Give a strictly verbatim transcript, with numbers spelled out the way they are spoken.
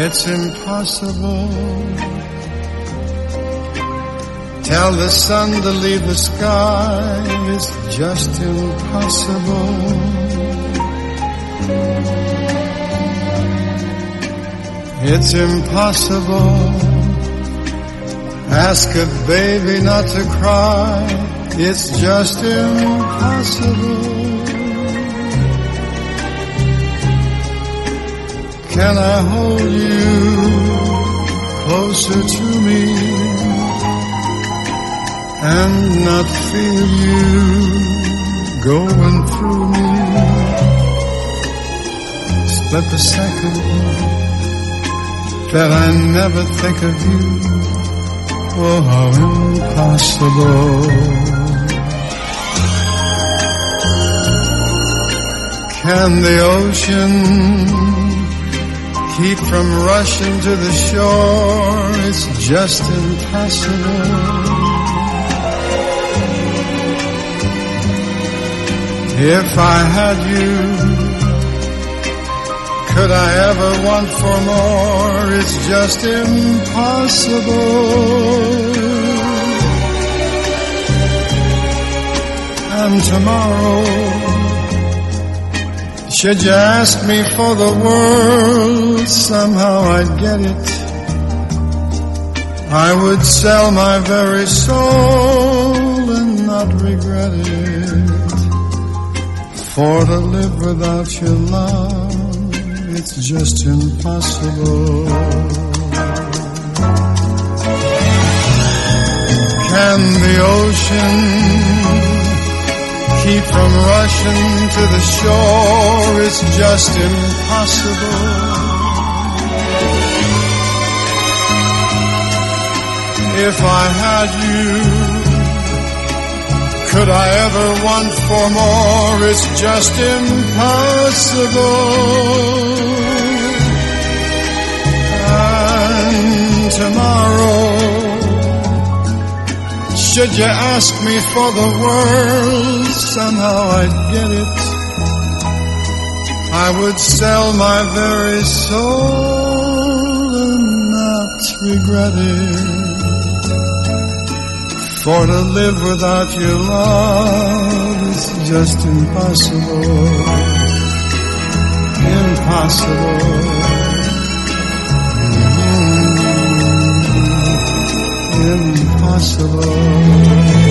It's impossible. Tell the sun to leave the sky. It's just impossible. It's impossible. Ask a baby not to cry. It's just impossible. Can I hold you closer to me and not feel you going through me? Split the second that I never think of you. Oh, how impossible. Can the ocean keep from rushing to the shore? It's just impossible. If I had you, could I ever want for more? It's just impossible. And tomorrow, should you ask me for the world, somehow I'd get it. I would sell my very soul and not regret it. For to live without your love, it's just impossible. Can the ocean keep from rushing to the shore? It's just impossible. If I had you, could I ever want for more? It's just impossible. And tomorrow, should you ask me for the world, somehow I'd get it. I would sell my very soul and not regret it. For to live without your love is just impossible. Impossible. Mm-hmm. Impossible.